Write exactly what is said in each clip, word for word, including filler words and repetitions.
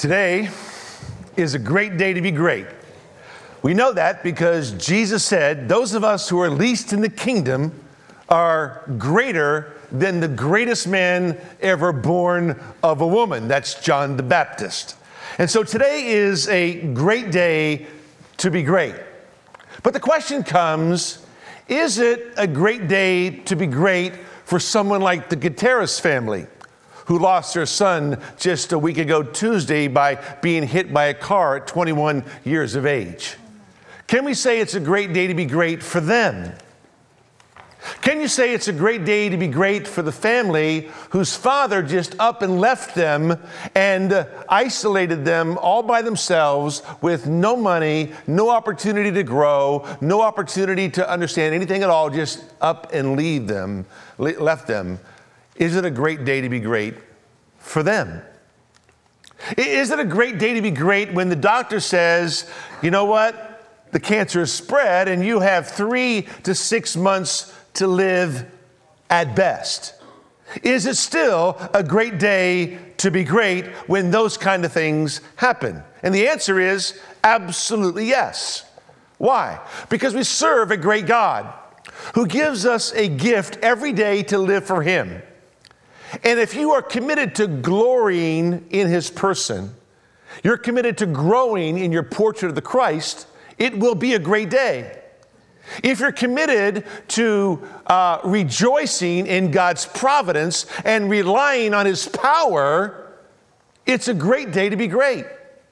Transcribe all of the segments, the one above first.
Today is a great day to be great. We know that because Jesus said, those of us who are least in the kingdom are greater than the greatest man ever born of a woman. That's John the Baptist. And so today is a great day to be great. But the question comes, is it a great day to be great for someone like the Gutierrez family, who lost their son just a week ago Tuesday by being hit by a car at twenty-one years of age? Can we say it's a great day to be great for them? Can you say it's a great day to be great for the family whose father just up and left them and uh, isolated them all by themselves with no money, no opportunity to grow, no opportunity to understand anything at all, just up and leave them, le- left them? Is it a great day to be great for them? Is it a great day to be great when the doctor says, you know what, the cancer is spread and you have three to six months to live at best? Is it still a great day to be great when those kind of things happen? And the answer is absolutely yes. Why? Because we serve a great God who gives us a gift every day to live for Him. And if you are committed to glorying in His person, you're committed to growing in your portrait of the Christ, it will be a great day. If you're committed to uh, rejoicing in God's providence and relying on His power, it's a great day to be great.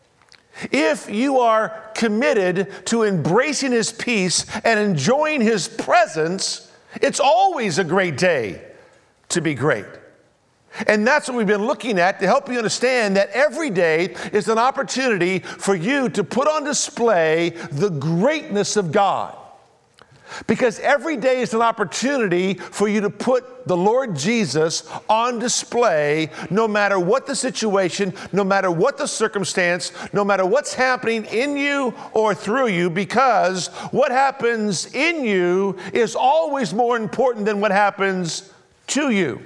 If you are committed to embracing His peace and enjoying His presence, it's always a great day to be great. And that's what we've been looking at to help you understand that every day is an opportunity for you to put on display the greatness of God. Because every day is an opportunity for you to put the Lord Jesus on display, no matter what the situation, no matter what the circumstance, no matter what's happening in you or through you, because what happens in you is always more important than what happens to you.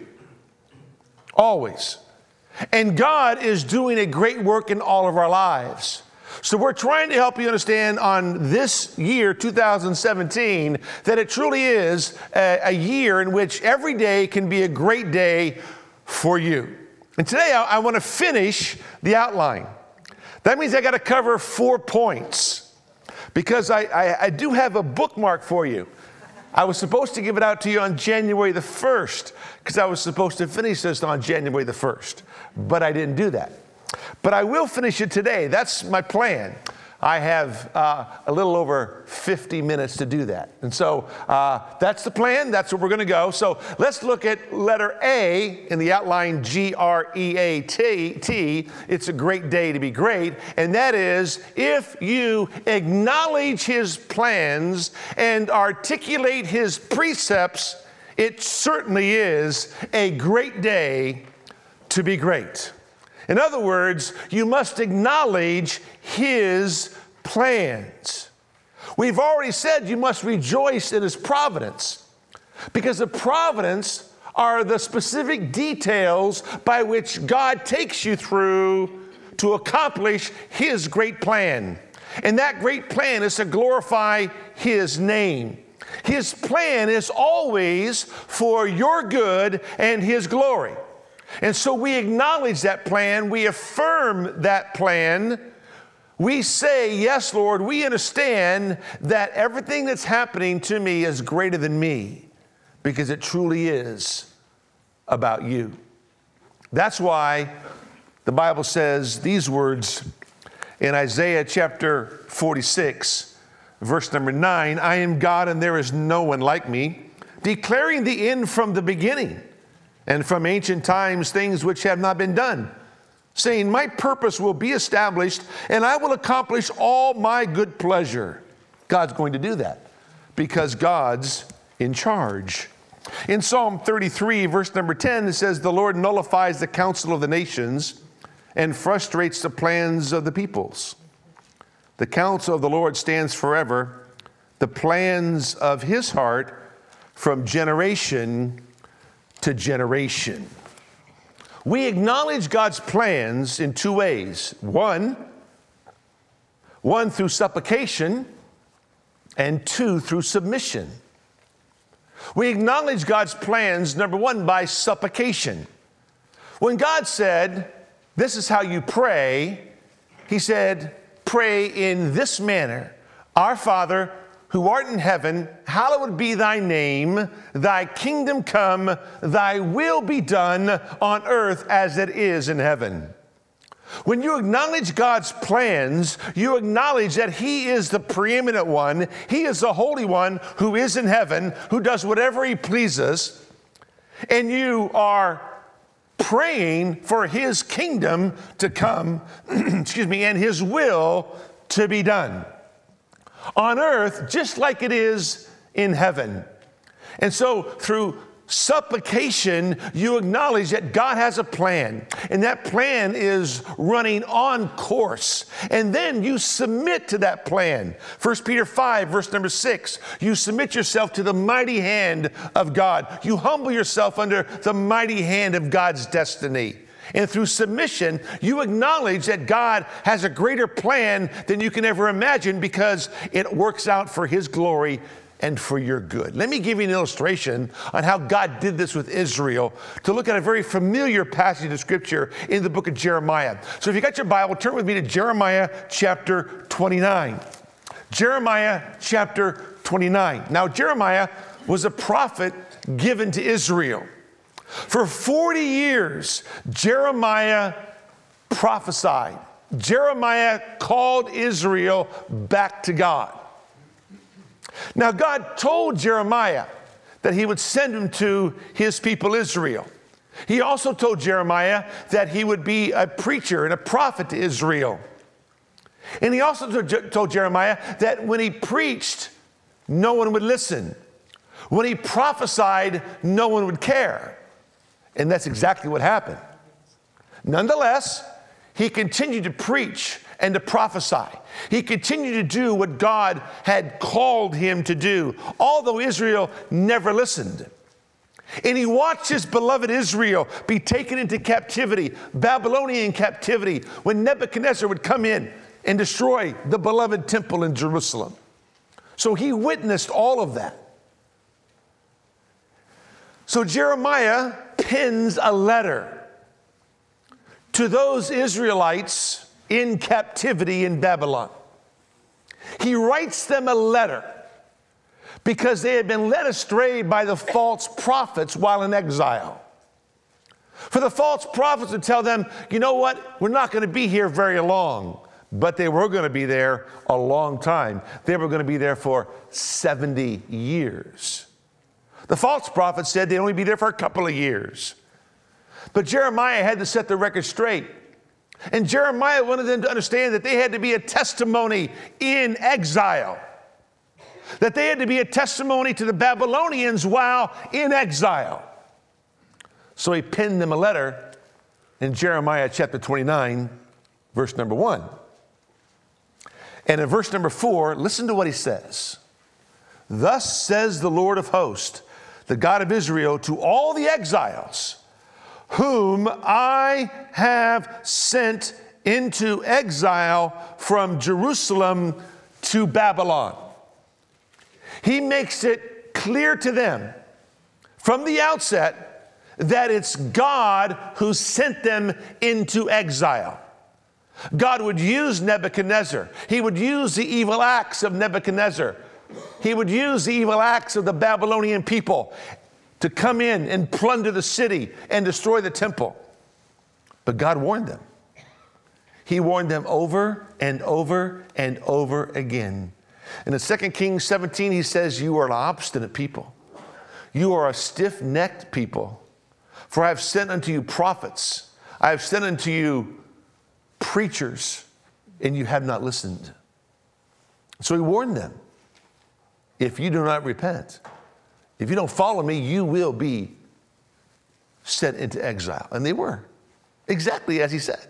Always. And God is doing a great work in all of our lives. So we're trying to help you understand on this year, two thousand seventeen, that it truly is a, a year in which every day can be a great day for you. And today I, I want to finish the outline. That means I got to cover four points because I, I, I do have a bookmark for you. I was supposed to give it out to you on January the first because I was supposed to finish this on January the first, but I didn't do that. But I will finish it today. That's my plan. I have uh, a little over fifty minutes to do that. And so uh, that's the plan. That's where we're going to go. So let's look at letter A in the outline, G R E A T. It's a great day to be great. And that is, if you acknowledge His plans and articulate His precepts, it certainly is a great day to be great. In other words, you must acknowledge His plans. We've already said you must rejoice in His providence, because the providence are the specific details by which God takes you through to accomplish His great plan. And that great plan is to glorify His name. His plan is always for your good and His glory. And so we acknowledge that plan. We affirm that plan. We say, yes, Lord, we understand that everything that's happening to me is greater than me because it truly is about you. That's why the Bible says these words in Isaiah chapter forty-six, verse number nine, I am God and there is no one like me, declaring the end from the beginning, and from ancient times things which have not been done, saying, my purpose will be established, and I will accomplish all my good pleasure. God's going to do that because God's in charge. In Psalm thirty-three, verse number ten, it says, the Lord nullifies the counsel of the nations and frustrates the plans of the peoples. The counsel of the Lord stands forever, the plans of His heart from generation to generation. We acknowledge God's plans in two ways. One, one through supplication, and two through submission. We acknowledge God's plans, number one, by supplication. When God said, this is how you pray, he said, pray in this manner. Our Father, who art in heaven, hallowed be thy name. Thy kingdom come, thy will be done on earth as it is in heaven. When you acknowledge God's plans, you acknowledge that he is the preeminent one. He is the Holy One who is in heaven, who does whatever he pleases. And you are praying for his kingdom to come, excuse me, and his will to be done on earth, just like it is in heaven. And so through supplication, you acknowledge that God has a plan, and that plan is running on course. And then you submit to that plan. First Peter five, verse number six, you submit yourself to the mighty hand of God. You humble yourself under the mighty hand of God's destiny. And through submission, you acknowledge that God has a greater plan than you can ever imagine, because it works out for his glory and for your good. Let me give you an illustration on how God did this with Israel, to look at a very familiar passage of Scripture in the book of Jeremiah. So if you got your Bible, turn with me to Jeremiah chapter twenty-nine. Jeremiah chapter twenty-nine. Now, Jeremiah was a prophet given to Israel. For forty years, Jeremiah prophesied. Jeremiah called Israel back to God. Now, God told Jeremiah that he would send him to his people Israel. He also told Jeremiah that he would be a preacher and a prophet to Israel. And he also told Jeremiah that when he preached, no one would listen. When he prophesied, no one would care. And that's exactly what happened. Nonetheless, he continued to preach and to prophesy. He continued to do what God had called him to do, although Israel never listened. And he watched his beloved Israel be taken into captivity, Babylonian captivity, when Nebuchadnezzar would come in and destroy the beloved temple in Jerusalem. So he witnessed all of that. So Jeremiah pens a letter to those Israelites in captivity in Babylon. He writes them a letter because they had been led astray by the false prophets while in exile. For the false prophets would tell them, you know what, we're not going to be here very long. But they were going to be there a long time. They were going to be there for seventy years. The false prophets said they'd only be there for a couple of years. But Jeremiah had to set the record straight. And Jeremiah wanted them to understand that they had to be a testimony in exile. That they had to be a testimony to the Babylonians while in exile. So he penned them a letter in Jeremiah chapter twenty-nine, verse number one. And in verse number four, listen to what he says. Thus says the Lord of hosts, the God of Israel, to all the exiles whom I have sent into exile from Jerusalem to Babylon. He makes it clear to them from the outset that it's God who sent them into exile. God would use Nebuchadnezzar. He would use the evil acts of Nebuchadnezzar. He would use the evil acts of the Babylonian people to come in and plunder the city and destroy the temple. But God warned them. He warned them over and over and over again. And in Second Kings seventeen, he says, you are an obstinate people. You are a stiff-necked people. For I have sent unto you prophets. I have sent unto you preachers, and you have not listened. So he warned them. If you do not repent, if you don't follow me, you will be sent into exile. And they were, exactly as he said.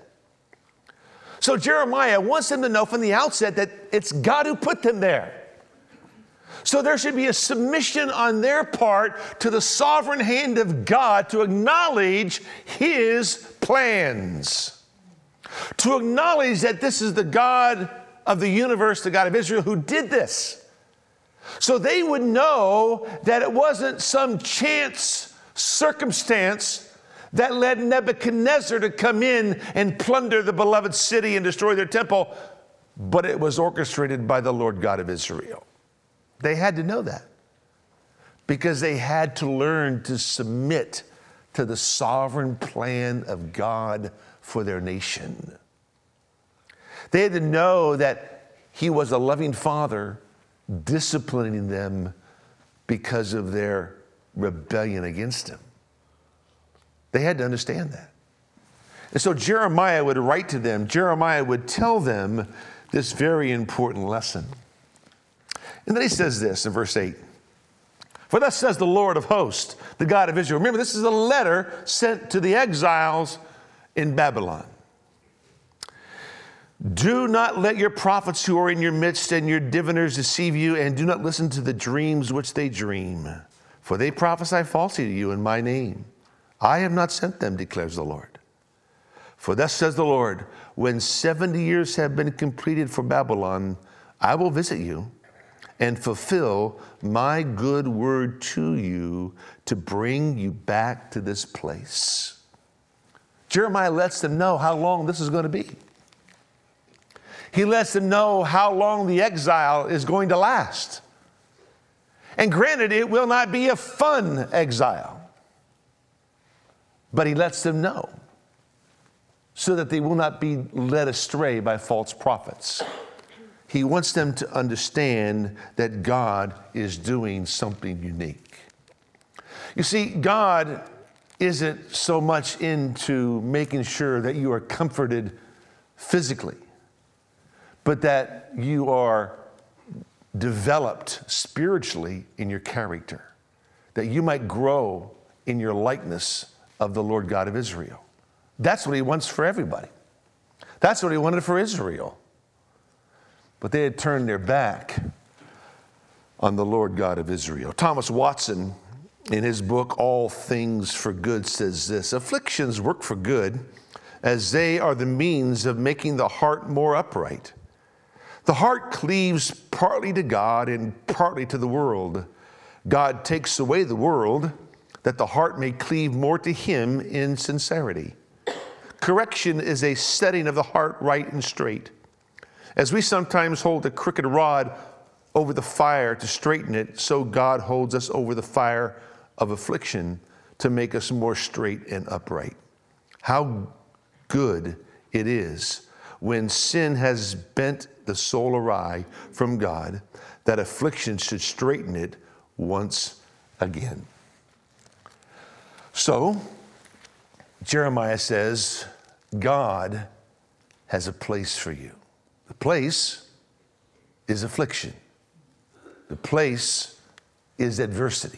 So Jeremiah wants them to know from the outset that it's God who put them there. So there should be a submission on their part to the sovereign hand of God to acknowledge his plans. To acknowledge that this is the God of the universe, the God of Israel, who did this. So they would know that it wasn't some chance circumstance that led Nebuchadnezzar to come in and plunder the beloved city and destroy their temple, but it was orchestrated by the Lord God of Israel. They had to know that because they had to learn to submit to the sovereign plan of God for their nation. They had to know that he was a loving father disciplining them because of their rebellion against him. They had to understand that. And so Jeremiah would write to them, Jeremiah would tell them this very important lesson. And then he says this in verse eight. For thus says the Lord of hosts, the God of Israel. Remember, this is a letter sent to the exiles in Babylon. Do not let your prophets who are in your midst and your diviners deceive you, and do not listen to the dreams which they dream. For they prophesy falsely to you in my name. I have not sent them, declares the Lord. For thus says the Lord, when seventy years have been completed for Babylon, I will visit you and fulfill my good word to you to bring you back to this place. Jeremiah lets them know how long this is going to be. He lets them know how long the exile is going to last. And granted, it will not be a fun exile. But he lets them know so that they will not be led astray by false prophets. He wants them to understand that God is doing something unique. You see, God isn't so much into making sure that you are comforted physically, but that you are developed spiritually in your character, that you might grow in your likeness of the Lord God of Israel. That's what he wants for everybody. That's what he wanted for Israel. But they had turned their back on the Lord God of Israel. Thomas Watson, in his book, All Things for Good, says this: afflictions work for good, as they are the means of making the heart more upright. The heart cleaves partly to God and partly to the world. God takes away the world, that the heart may cleave more to him in sincerity. Correction is a setting of the heart right and straight. As we sometimes hold a crooked rod over the fire to straighten it, so God holds us over the fire of affliction to make us more straight and upright. How good it is when sin has bent the soul awry from God, that affliction should straighten it once again. So, Jeremiah says, God has a place for you. The place is affliction. The place is adversity.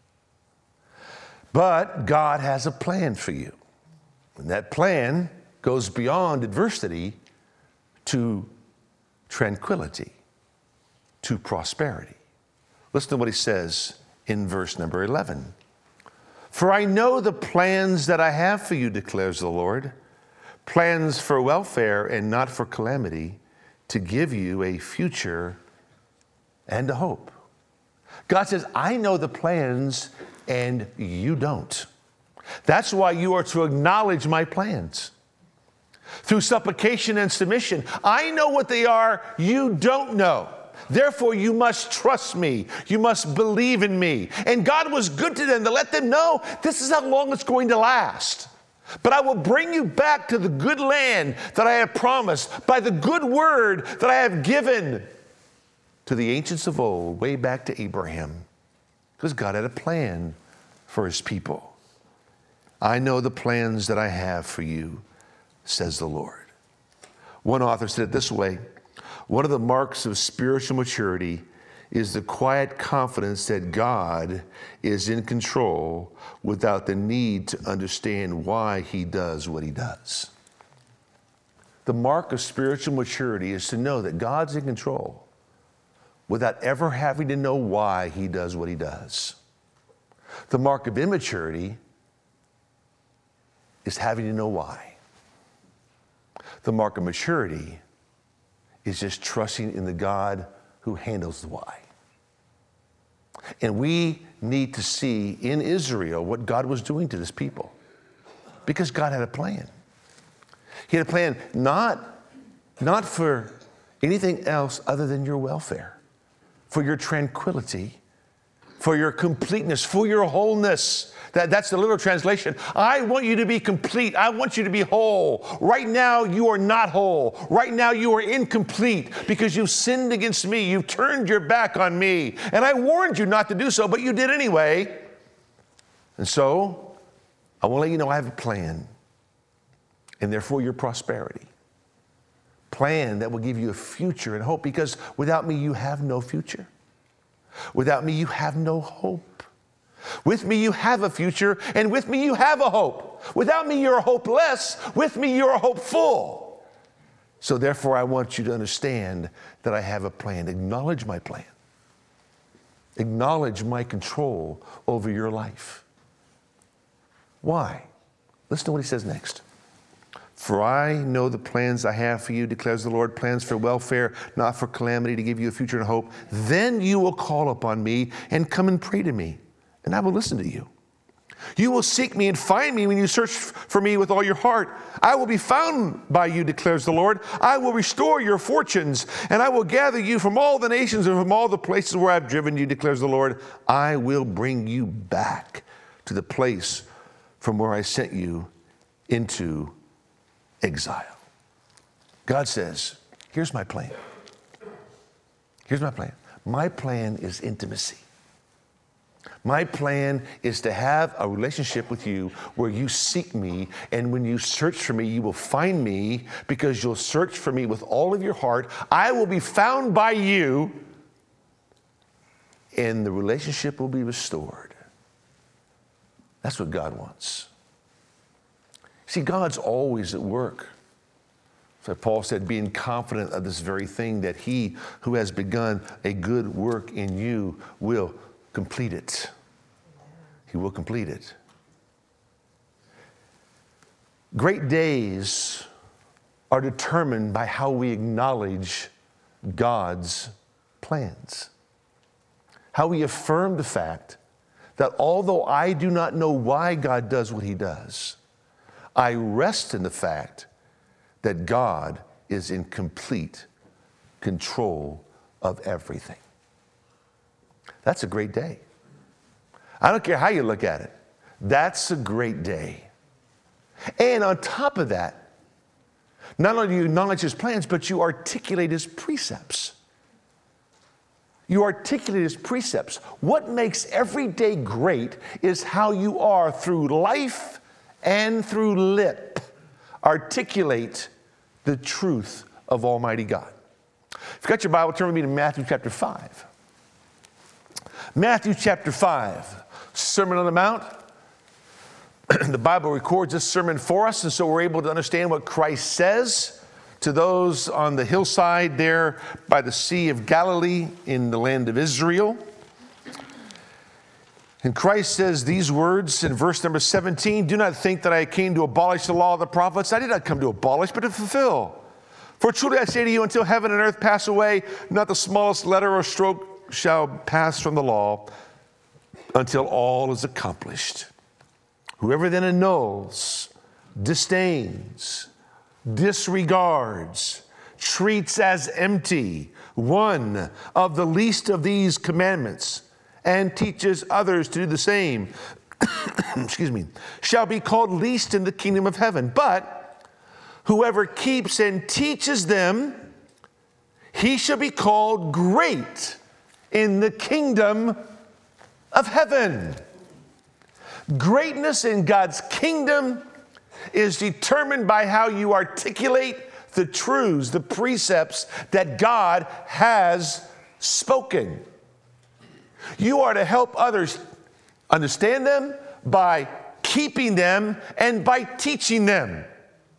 But God has a plan for you. And that plan goes beyond adversity to tranquility, to prosperity. Listen to what he says in verse number eleven. For I know the plans that I have for you, declares the Lord, plans for welfare and not for calamity, to give you a future and a hope. God says, I know the plans and you don't. That's why you are to acknowledge my plans. Through supplication and submission, I know what they are, you don't know. Therefore, you must trust me. You must believe in me. And God was good to them to let them know this is how long it's going to last. But I will bring you back to the good land that I have promised by the good word that I have given to the ancients of old, way back to Abraham. Because God had a plan for his people. I know the plans that I have for you, says the Lord. One author said it this way: one of the marks of spiritual maturity is the quiet confidence that God is in control without the need to understand why he does what he does. The mark of spiritual maturity is to know that God's in control without ever having to know why he does what he does. The mark of immaturity is having to know why. The mark of maturity is just trusting in the God who handles the why. And we need to see in Israel what God was doing to this people, because God had a plan. He had a plan not, not for anything else other than your welfare, for your tranquility, for your completeness, for your wholeness. That, that's the literal translation. I want you to be complete. I want you to be whole. Right now, you are not whole. Right now, you are incomplete because you've sinned against me. You've turned your back on me. And I warned you not to do so, but you did anyway. And so, I want to let you know I have a plan, and therefore your prosperity. Plan that will give you a future and hope, because without me, you have no future. Without me, you have no hope. With me, you have a future, and with me, you have a hope. Without me, you're hopeless. With me, you're hopeful. So therefore, I want you to understand that I have a plan. Acknowledge my plan. Acknowledge my control over your life. Why? Listen to what he says next. For I know the plans I have for you, declares the Lord, plans for welfare, not for calamity, to give you a future and hope. Then you will call upon me and come and pray to me, and I will listen to you. You will seek me and find me when you search for me with all your heart. I will be found by you, declares the Lord. I will restore your fortunes, and I will gather you from all the nations and from all the places where I've driven you, declares the Lord. I will bring you back to the place from where I sent you into exile. God says, here's my plan. Here's my plan. My plan is intimacy. My plan is to have a relationship with you where you seek me, and when you search for me, you will find me, because you'll search for me with all of your heart. I will be found by you, and the relationship will be restored. That's what God wants. See, God's always at work. So Paul said, being confident of this very thing, that he who has begun a good work in you will complete it. He will complete it. Great days are determined by how we acknowledge God's plans. How we affirm the fact that although I do not know why God does what he does, I rest in the fact that God is in complete control of everything. That's a great day. I don't care how you look at it. That's a great day. And on top of that, not only do you acknowledge his plans, but you articulate his precepts. You articulate his precepts. What makes every day great is how you are through life and through lip articulate the truth of Almighty God. If you've got your Bible, turn with me to Matthew chapter five. Matthew chapter five, Sermon on the Mount. The Bible records this sermon for us, and so we're able to understand what Christ says to those on the hillside there by the Sea of Galilee in the land of Israel. And Christ says these words in verse number seventeen, do not think that I came to abolish the law of the prophets. I did not come to abolish, but to fulfill. For truly I say to you, until heaven and earth pass away, not the smallest letter or stroke shall pass from the law until all is accomplished. Whoever then annuls, disdains, disregards, treats as empty one of the least of these commandments, and teaches others to do the same, excuse me, shall be called least in the kingdom of heaven. But whoever keeps and teaches them, he shall be called great in the kingdom of heaven. Greatness in God's kingdom is determined by how you articulate the truths, the precepts that God has spoken. You are to help others understand them by keeping them and by teaching them.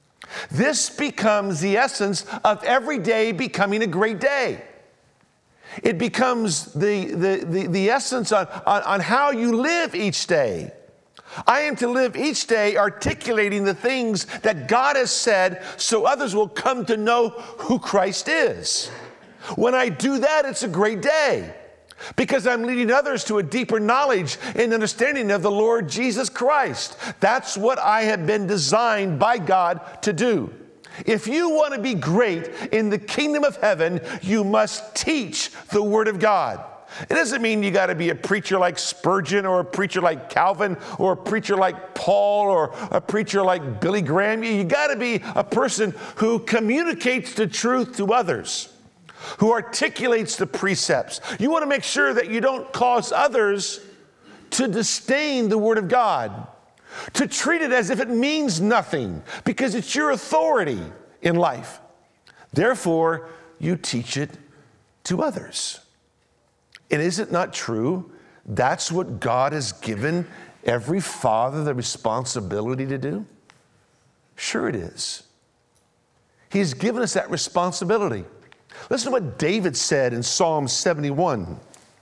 This becomes the essence of every day becoming a great day. It becomes the, the, the, the essence on, on, on how you live each day. I am to live each day articulating the things that God has said so others will come to know who Christ is. When I do that, it's a great day because I'm leading others to a deeper knowledge and understanding of the Lord Jesus Christ. That's what I have been designed by God to do. If you want to be great in the kingdom of heaven, you must teach the Word of God. It doesn't mean you got to be a preacher like Spurgeon or a preacher like Calvin or a preacher like Paul or a preacher like Billy Graham. You got to be a person who communicates the truth to others, who articulates the precepts. You want to make sure that you don't cause others to disdain the Word of God, to treat it as if it means nothing because it's your authority in life. Therefore, you teach it to others. And is it not true? That's what God has given every father the responsibility to do? Sure it is. He's given us that responsibility. Listen to what David said in Psalm seventy-one.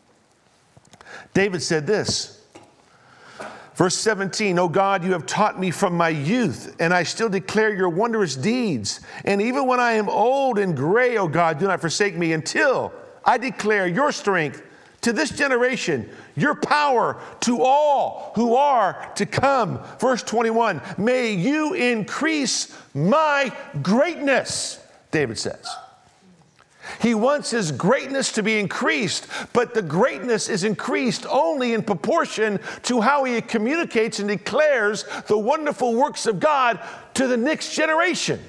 David said this, verse seventeen, "O God, you have taught me from my youth, and I still declare your wondrous deeds. And even when I am old and gray, O God, do not forsake me until I declare your strength to this generation, your power to all who are to come." Verse twenty-one, "May you increase my greatness," David says. He wants his greatness to be increased, but the greatness is increased only in proportion to how he communicates and declares the wonderful works of God to the next generation.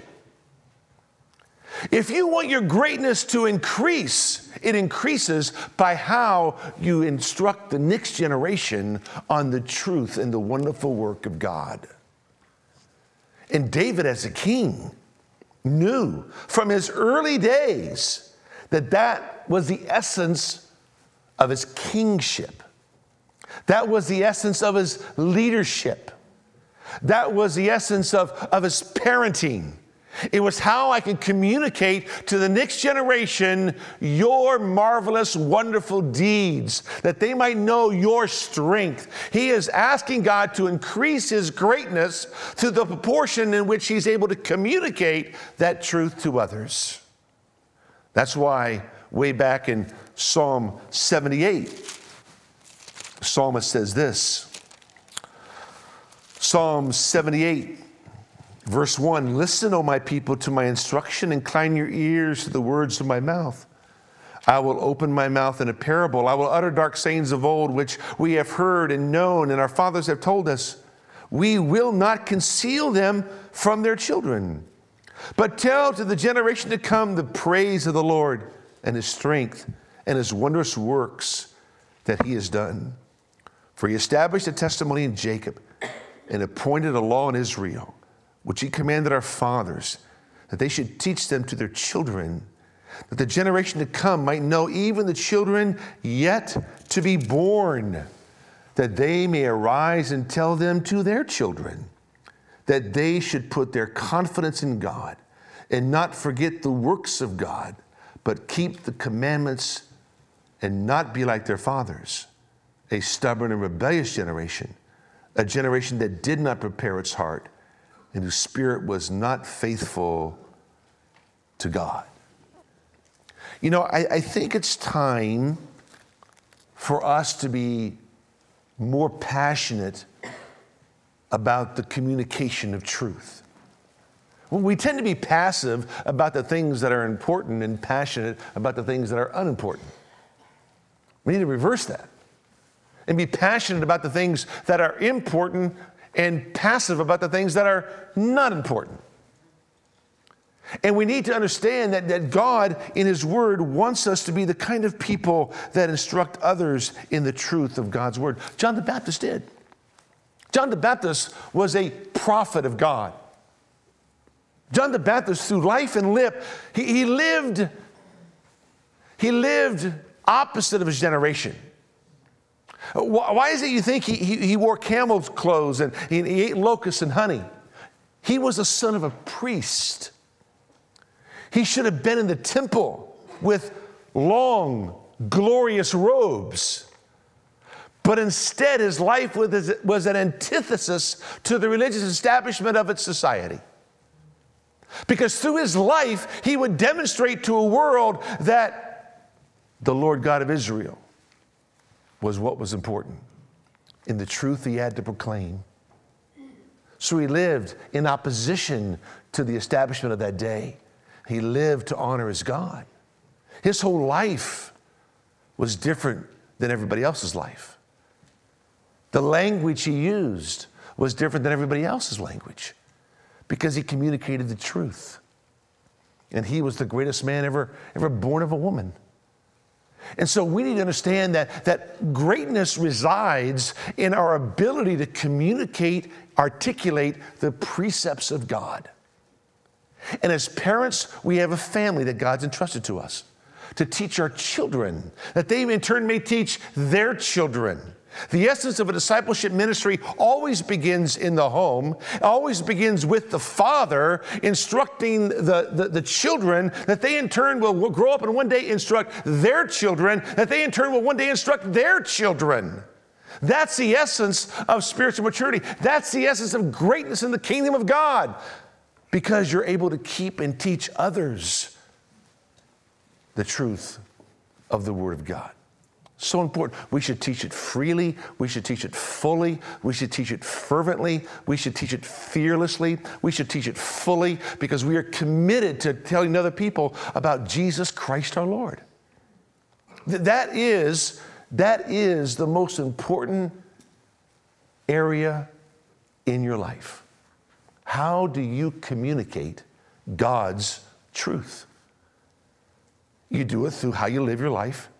If you want your greatness to increase, it increases by how you instruct the next generation on the truth and the wonderful work of God. And David, as a king, knew from his early days that that was the essence of his kingship. That was the essence of his leadership. That was the essence of, of his parenting. It was how I can communicate to the next generation your marvelous, wonderful deeds, that they might know your strength. He is asking God to increase his greatness to the proportion in which he's able to communicate that truth to others. That's why way back in Psalm seventy-eight, the psalmist says this. Psalm seventy-eight. Verse one, "Listen, O my people, to my instruction. Incline your ears to the words of my mouth. I will open my mouth in a parable. I will utter dark sayings of old, which we have heard and known, and our fathers have told us. We will not conceal them from their children, but tell to the generation to come the praise of the Lord and his strength and his wondrous works that he has done. For he established a testimony in Jacob and appointed a law in Israel, which he commanded our fathers, that they should teach them to their children, that the generation to come might know, even the children yet to be born, that they may arise and tell them to their children, that they should put their confidence in God and not forget the works of God, but keep the commandments and not be like their fathers, a stubborn and rebellious generation, a generation that did not prepare its heart, and whose spirit was not faithful to God." You know, I, I think it's time for us to be more passionate about the communication of truth. Well, we tend to be passive about the things that are important and passionate about the things that are unimportant. We need to reverse that and be passionate about the things that are important and passive about the things that are not important. And we need to understand that, that God, in his word, wants us to be the kind of people that instruct others in the truth of God's word. John the Baptist did. John the Baptist was a prophet of God. John the Baptist, through life and lip, he, he lived, he lived opposite of his generation. Why is it you think he, he, he wore camel's clothes and he, he ate locusts and honey? He was the son of a priest. He should have been in the temple with long glorious robes. But instead, his life was, was an antithesis to the religious establishment of its society. Because through his life, he would demonstrate to a world that the Lord God of Israel was what was important in the truth he had to proclaim. So he lived in opposition to the establishment of that day. He lived to honor his God. His whole life was different than everybody else's life. The language he used was different than everybody else's language because he communicated the truth. And he was the greatest man ever, ever born of a woman. And so we need to understand that, that greatness resides in our ability to communicate, articulate the precepts of God. And as parents, we have a family that God's entrusted to us to teach our children, that they in turn may teach their children. The essence of a discipleship ministry always begins in the home, always begins with the father instructing the, the, the children that they in turn will, will grow up and one day instruct their children, that they in turn will one day instruct their children. That's the essence of spiritual maturity. That's the essence of greatness in the kingdom of God, because you're able to keep and teach others the truth of the Word of God. So important. We should teach it freely. We should teach it fully. We should teach it fervently. We should teach it fearlessly. We should teach it fully because we are committed to telling other people about Jesus Christ our Lord. That is, that is the most important area in your life. How do you communicate God's truth? You do it through how you live your life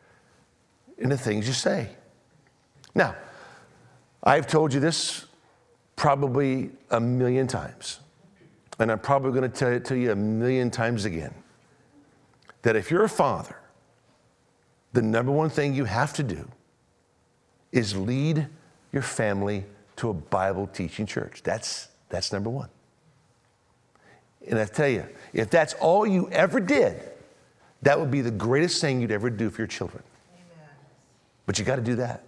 and the things you say. Now, I've told you this probably a million times, and I'm probably going to tell it to you a million times again, that if you're a father, the number one thing you have to do is lead your family to a Bible teaching church. That's, that's number one. And I tell you, if that's all you ever did, that would be the greatest thing you'd ever do for your children. But you got to do that.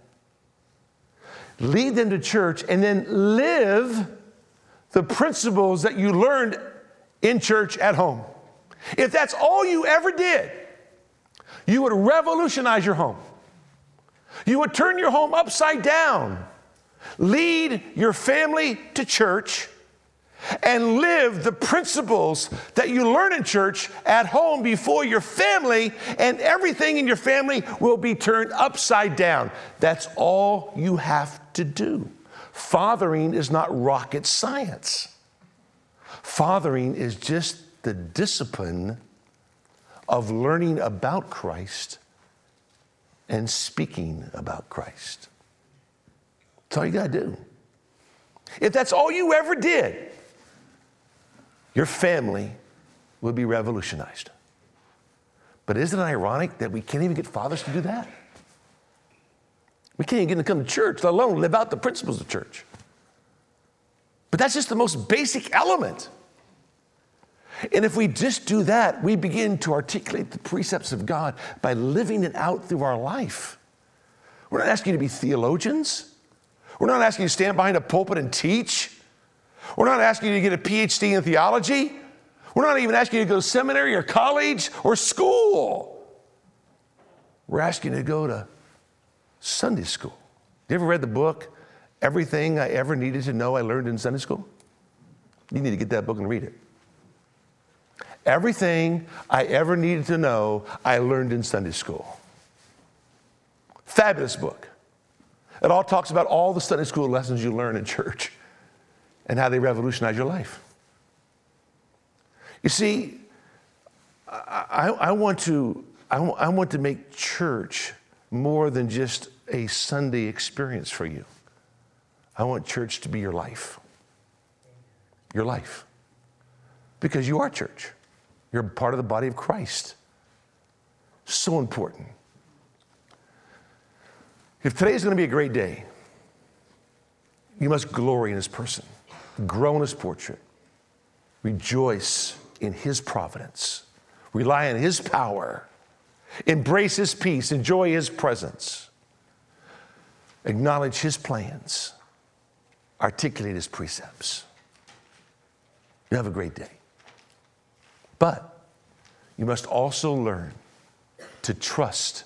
Lead them to church and then live the principles that you learned in church at home. If that's all you ever did, you would revolutionize your home. You would turn your home upside down. Lead your family to church and live the principles that you learn in church at home before your family, and everything in your family will be turned upside down. That's all you have to do. Fathering is not rocket science. Fathering is just the discipline of learning about Christ and speaking about Christ. That's all you got to do. If that's all you ever did, your family will be revolutionized. But isn't it ironic that we can't even get fathers to do that? We can't even get them to come to church, let alone live out the principles of church. But that's just the most basic element. And if we just do that, we begin to articulate the precepts of God by living it out through our life. We're not asking you to be theologians. We're not asking you to stand behind a pulpit and teach. We're not asking you to get a P H D in theology. We're not even asking you to go to seminary or college or school. We're asking you to go to Sunday school. You ever read the book, Everything I Ever Needed to Know I Learned in Sunday School? You need to get that book and read it. Everything I Ever Needed to Know I Learned in Sunday School. Fabulous book. It all talks about all the Sunday school lessons you learn in church and how they revolutionize your life. You see, I, I, I, want to, I, I want to make church more than just a Sunday experience for you. I want church to be your life. Your life. Because you are church. You're part of the body of Christ. So important. If today is going to be a great day, you must glory in his person. Grow in his portrait. Rejoice in his providence. Rely on his power. Embrace his peace. Enjoy his presence. Acknowledge his plans. Articulate his precepts. You have a great day. But you must also learn to trust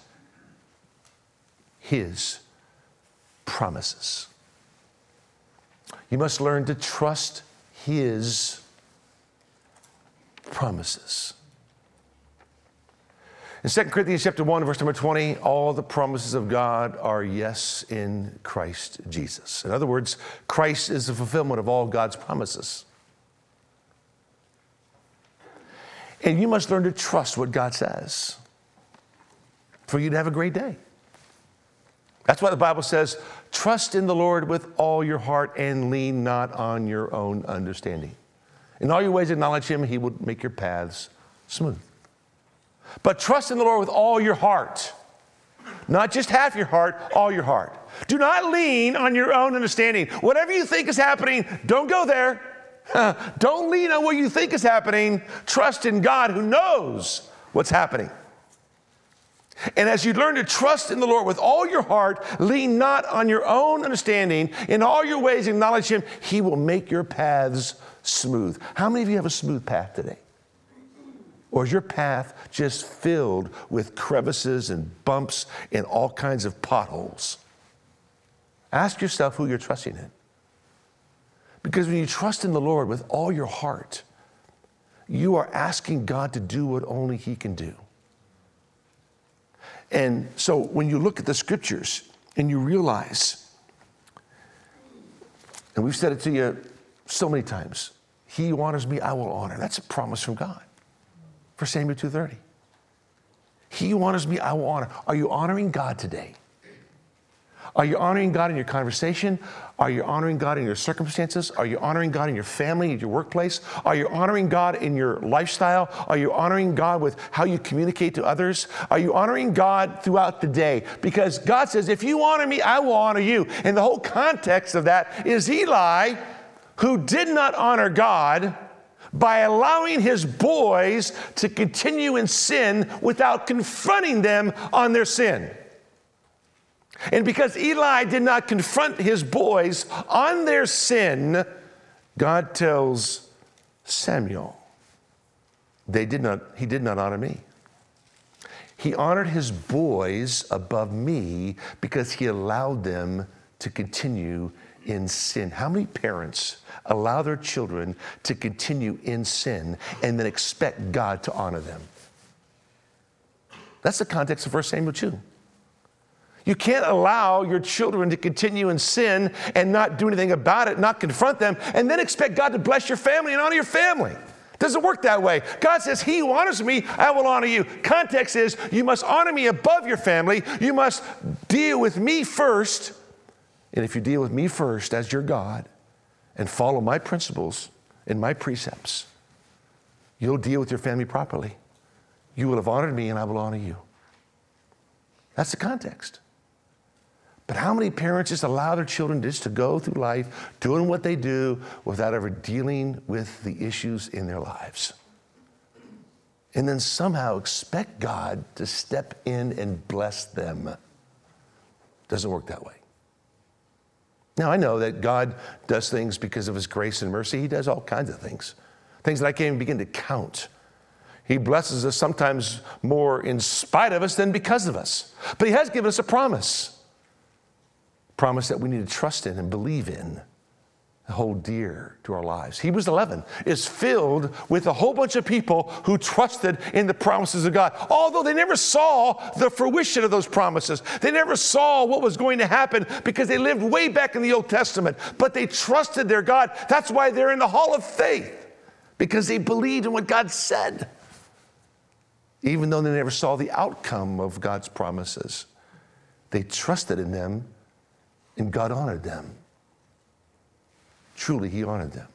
his promises. You must learn to trust his promises. In Second Corinthians chapter one, verse number twenty, all the promises of God are yes in Christ Jesus. In other words, Christ is the fulfillment of all God's promises. And you must learn to trust what God says for you to have a great day. That's why the Bible says, trust in the Lord with all your heart and lean not on your own understanding. In all your ways acknowledge him, he will make your paths smooth. But trust in the Lord with all your heart. Not just half your heart, all your heart. Do not lean on your own understanding. Whatever you think is happening, don't go there. Don't lean on what you think is happening. Trust in God who knows what's happening. And as you learn to trust in the Lord with all your heart, lean not on your own understanding. In all your ways acknowledge him. He will make your paths smooth. How many of you have a smooth path today? Or is your path just filled with crevices and bumps and all kinds of potholes? Ask yourself who you're trusting in. Because when you trust in the Lord with all your heart, you are asking God to do what only he can do. And so when you look at the scriptures and you realize, and we've said it to you so many times, he who honors me, I will honor. That's a promise from God. First Samuel two thirty. He who honors me, I will honor. Are you honoring God today? Are you honoring God in your conversation? Are you honoring God in your circumstances? Are you honoring God in your family, in your workplace? Are you honoring God in your lifestyle? Are you honoring God with how you communicate to others? Are you honoring God throughout the day? Because God says, if you honor me, I will honor you. And the whole context of that is Eli, who did not honor God by allowing his boys to continue in sin without confronting them on their sin. And because Eli did not confront his boys on their sin, God tells Samuel, they did not, he did not honor me. He honored his boys above me because he allowed them to continue in sin. How many parents allow their children to continue in sin and then expect God to honor them? That's the context of First Samuel two. You can't allow your children to continue in sin and not do anything about it, not confront them, and then expect God to bless your family and honor your family. It doesn't work that way. God says, he who honors me, I will honor you. Context is, you must honor me above your family. You must deal with me first. And if you deal with me first as your God and follow my principles and my precepts, you'll deal with your family properly. You will have honored me and I will honor you. That's the context. But how many parents just allow their children just to go through life doing what they do without ever dealing with the issues in their lives? And then somehow expect God to step in and bless them. Doesn't work that way. Now, I know that God does things because of his grace and mercy. He does all kinds of things, things that I can't even begin to count. He blesses us sometimes more in spite of us than because of us. But he has given us a promise. Promise that we need to trust in and believe in, hold dear to our lives. Hebrews eleven is filled with a whole bunch of people who trusted in the promises of God, although they never saw the fruition of those promises. They never saw what was going to happen because they lived way back in the Old Testament, but they trusted their God. That's why they're in the hall of faith, because they believed in what God said, even though they never saw the outcome of God's promises. They trusted in them, and God honored them. Truly, he honored them.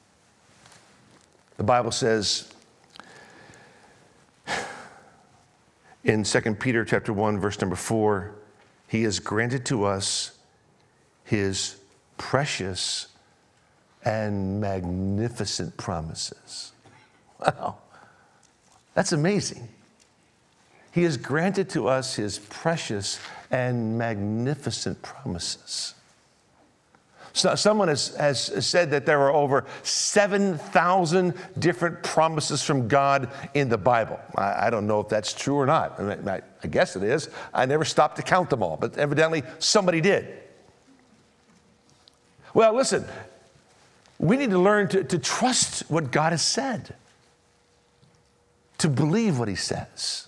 The Bible says in Second Peter chapter one, verse number four, he has granted to us his precious and magnificent promises. Wow, that's amazing. He has granted to us his precious and magnificent promises. So someone has, has said that there are over seven thousand different promises from God in the Bible. I, I don't know if that's true or not. I, mean, I, I guess it is. I never stopped to count them all, but evidently somebody did. Well, listen, we need to learn to, to trust what God has said, to believe what he says,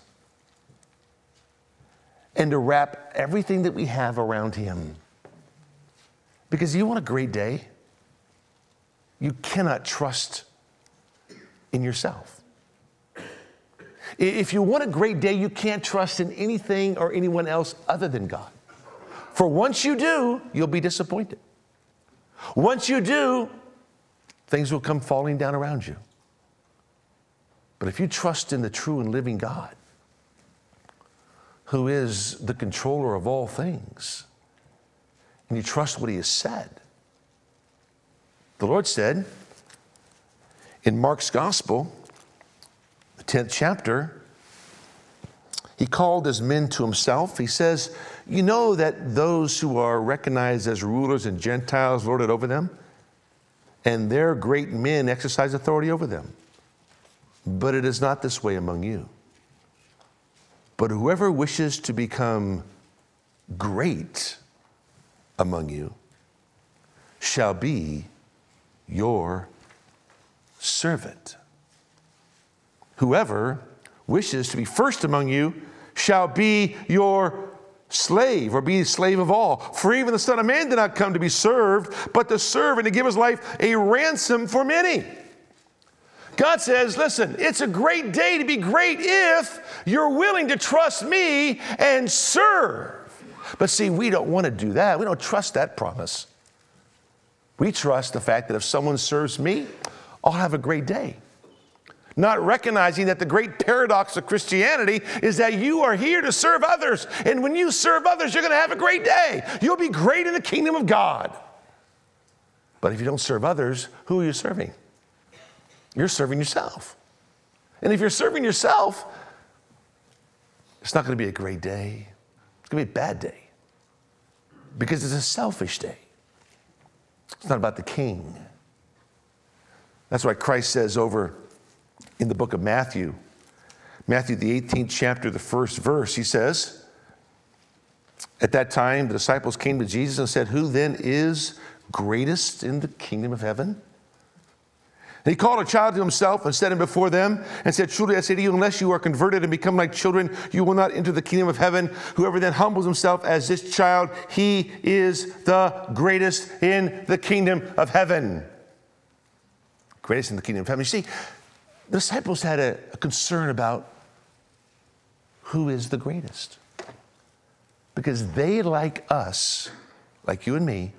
and to wrap everything that we have around him. Because you want a great day, you cannot trust in yourself. If you want a great day, you can't trust in anything or anyone else other than God. For once you do, you'll be disappointed. Once you do, things will come falling down around you. But if you trust in the true and living God, who is the controller of all things, and you trust what he has said. The Lord said in Mark's gospel, the tenth chapter, he called his men to himself. He says, you know that those who are recognized as rulers and Gentiles lord it over them, and their great men exercise authority over them. But it is not this way among you. But whoever wishes to become great among you shall be your servant. Whoever wishes to be first among you shall be your slave, or be slave of all. For even the Son of Man did not come to be served, but to serve and to give his life a ransom for many. God says, listen, it's a great day to be great if you're willing to trust me and serve. But see, we don't want to do that. We don't trust that promise. We trust the fact that if someone serves me, I'll have a great day. Not recognizing that the great paradox of Christianity is that you are here to serve others. And when you serve others, you're going to have a great day. You'll be great in the kingdom of God. But if you don't serve others, who are you serving? You're serving yourself. And if you're serving yourself, it's not going to be a great day. It's going to be a bad day. Because it's a selfish day. It's not about the king. That's why Christ says over in the book of Matthew, Matthew the eighteenth chapter, the first verse, he says, at that time the disciples came to Jesus and said, who then is greatest in the kingdom of heaven? And he called a child to himself and set him before them and said, truly I say to you, unless you are converted and become like children, you will not enter the kingdom of heaven. Whoever then humbles himself as this child, he is the greatest in the kingdom of heaven. Greatest in the kingdom of heaven. You see, the disciples had a, a concern about who is the greatest. Because they, like us, like you and me,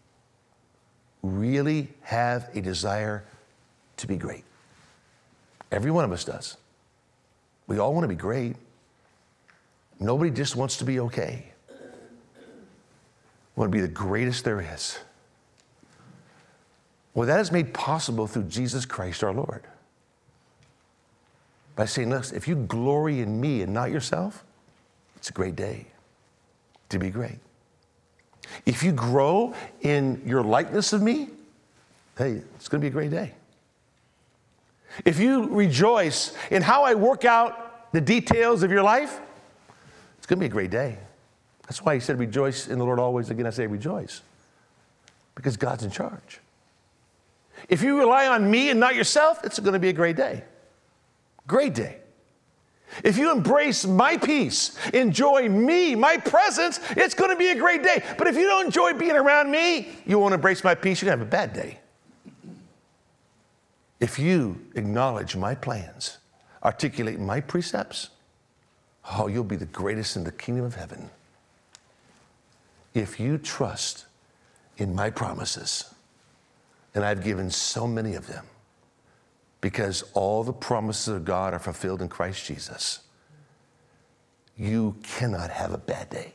really have a desire to be great. Every one of us does. We all want to be great. Nobody just wants to be okay. We want to be the greatest there is. Well, that is made possible through Jesus Christ our Lord. By saying, listen, if you glory in me and not yourself, it's a great day to be great. If you grow in your likeness of me, hey, it's going to be a great day. If you rejoice in how I work out the details of your life, it's going to be a great day. That's why he said, rejoice in the Lord always. Again, I say rejoice. Because God's in charge. If you rely on me and not yourself, it's going to be a great day. Great day. If you embrace my peace, enjoy me, my presence, it's going to be a great day. But if you don't enjoy being around me, you won't embrace my peace, you're going to have a bad day. If you acknowledge my plans, articulate my precepts, oh, you'll be the greatest in the kingdom of heaven. If you trust in my promises, and I've given so many of them, because all the promises of God are fulfilled in Christ Jesus, you cannot have a bad day.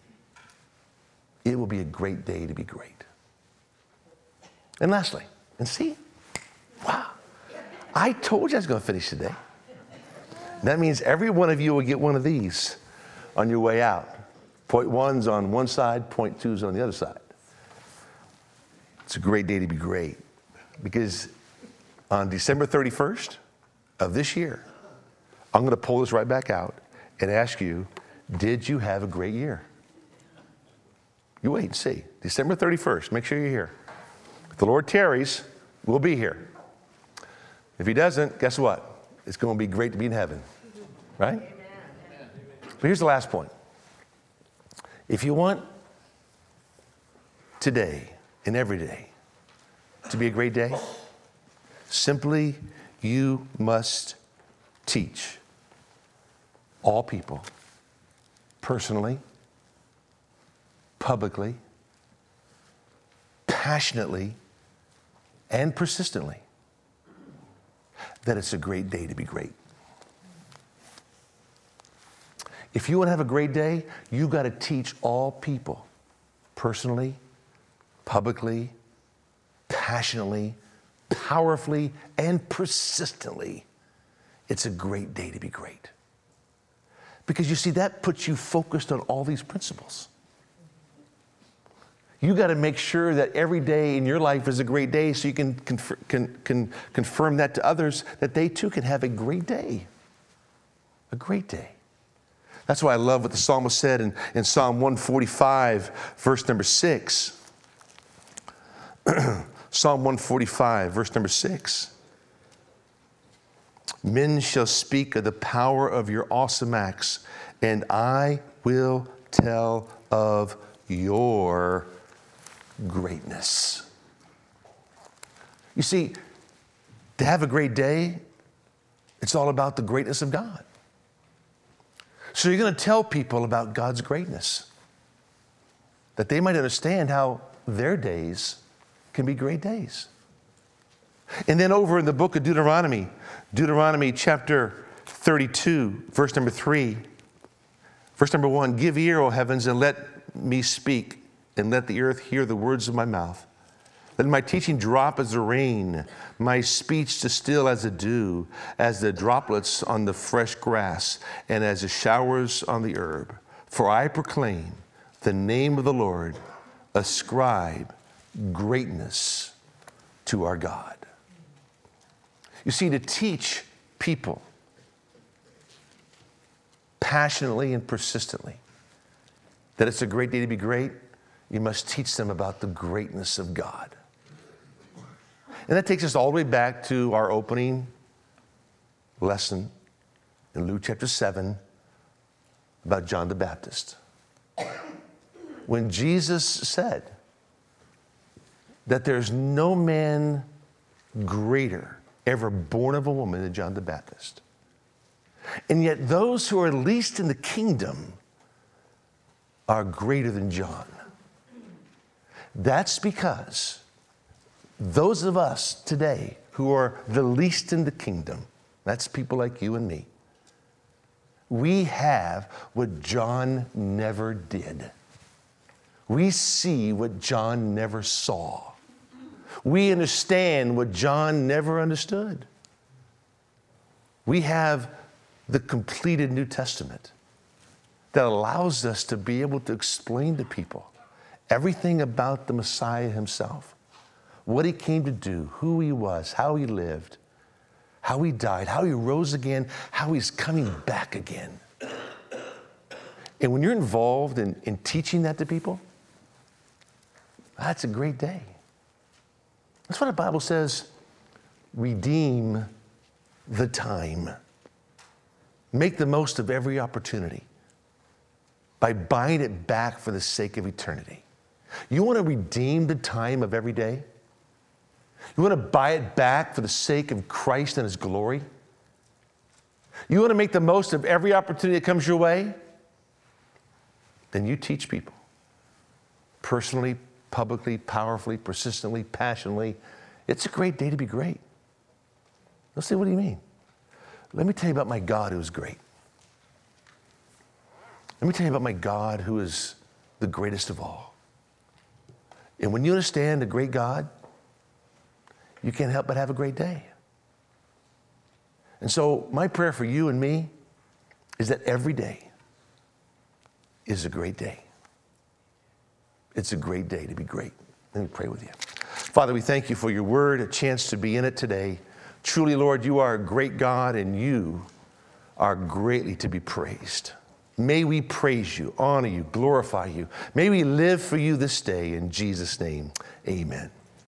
It will be a great day to be great. And lastly, and see, wow, I told you I was going to finish today. That means every one of you will get one of these on your way out. Point one's on one side, point two's on the other side. It's a great day to be great, because on December thirty-first of this year, I'm going to pull this right back out and ask you, did you have a great year? You wait and see. December thirty-first, make sure you're here. If the Lord tarries, we'll be here. If he doesn't, guess what? It's going to be great to be in heaven, right? Amen. But here's the last point. If you want today and every day to be a great day, simply you must teach all people, personally, publicly, passionately, and persistently, that it's a great day to be great. If you want to have a great day, you got to teach all people, personally, publicly, passionately, powerfully, and persistently, it's a great day to be great. Because you see, that puts you focused on all these principles. You got to make sure that every day in your life is a great day, so you can, confer, can, can confirm that to others, that they too can have a great day. A great day. That's why I love what the psalmist said in, in Psalm one forty-five, verse number six. Psalm one forty-five, verse number six. Men shall speak of the power of your awesome acts, and I will tell of your greatness. You see, to have a great day, it's all about the greatness of God. So you're going to tell people about God's greatness, that they might understand how their days can be great days. And then over in the book of Deuteronomy, Deuteronomy chapter thirty-two, verse number three, verse number one, give ear, O heavens, and let me speak, and let the earth hear the words of my mouth. Let my teaching drop as the rain, my speech distill as the dew, as the droplets on the fresh grass, and as the showers on the herb. For I proclaim the name of the Lord, ascribe greatness to our God. You see, to teach people passionately and persistently that it's a great day to be great, you must teach them about the greatness of God. And that takes us all the way back to our opening lesson in Luke chapter seven about John the Baptist. When Jesus said that there's no man greater ever born of a woman than John the Baptist. And yet those who are least in the kingdom are greater than John. That's because those of us today who are the least in the kingdom, that's people like you and me, we have what John never did. We see what John never saw. We understand what John never understood. We have the completed New Testament that allows us to be able to explain to people everything about the Messiah himself, what he came to do, who he was, how he lived, how he died, how he rose again, how he's coming back again. And when you're involved in, in teaching that to people, that's a great day. That's what the Bible says, redeem the time. Make the most of every opportunity by buying it back for the sake of eternity. You want to redeem the time of every day? You want to buy it back for the sake of Christ and his glory? You want to make the most of every opportunity that comes your way? Then you teach people personally, publicly, powerfully, persistently, passionately. It's a great day to be great. They'll say, what do you mean? Let me tell you about my God who is great. Let me tell you about my God who is the greatest of all. And when you understand the great God, you can't help but have a great day. And so my prayer for you and me is that every day is a great day. It's a great day to be great. Let me pray with you. Father, we thank you for your word, a chance to be in it today. Truly, Lord, you are a great God, and you are greatly to be praised. May we praise you, honor you, glorify you. May we live for you this day. In Jesus' name, amen.